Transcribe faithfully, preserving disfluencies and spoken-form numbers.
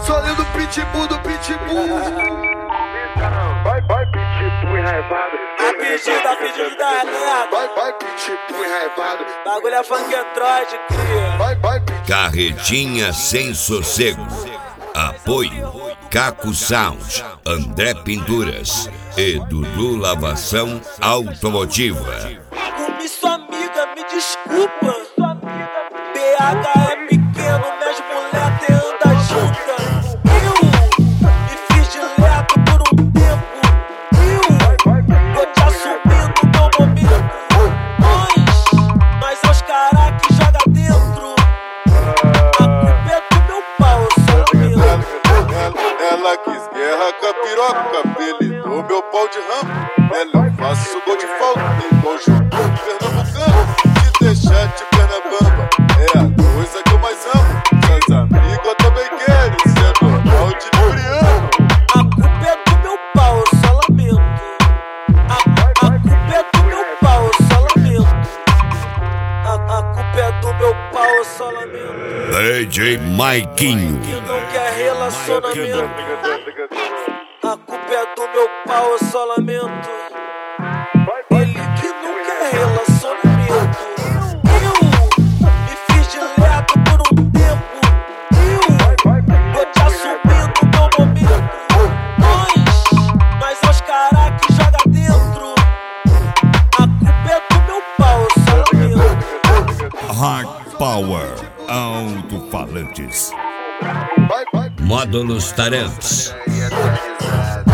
Sou lindo pitbull do pitbull. Vai, vai, pitbull enraivado. A pedida, a pedida da nega. Vai, vai, pitbull enraivado. Bagulho é funk Android, cria. Vai, vai, pitbull. Carretinha sem sossego. Apoio Caco Sound, André Pinturas e Dudu Lavação Automotiva. Dormi sua amiga, me desculpa. B H é pequeno, minhas mulher te anda junta. Eu me fiz de leto por um tempo. Eu vou te assumindo no momento. Nós, nós é os caras que joga dentro. A culpa é do meu pau, eu sou lamento. Ela quis guerra com a piroca, apelidou meu pau de ramo. Ela eu faço gol de falta, igual jogo pernambucano. Te deixar de perna bamba é a coisa que eu mais amo. Seus amigos eu também quero, isso é normal de libriano. A culpa é do meu pau, eu só lamento. A, a culpa é do meu pau, eu só lamento. A, a culpa é do meu pau, eu só lamento. D J Maiquinho. Que não quer relacionamento. A culpa é do meu pau, eu só lamento. Ele que não quer relacionamento. Eu me fiz de leto por um tempo. Eu vou te assumindo no momento. Nós, nós é os caras que joga dentro. A culpa é do meu pau, eu só lamento. Hard Power Alto-falantes. Vai, vai. Módulos Tarantes. E atualizado.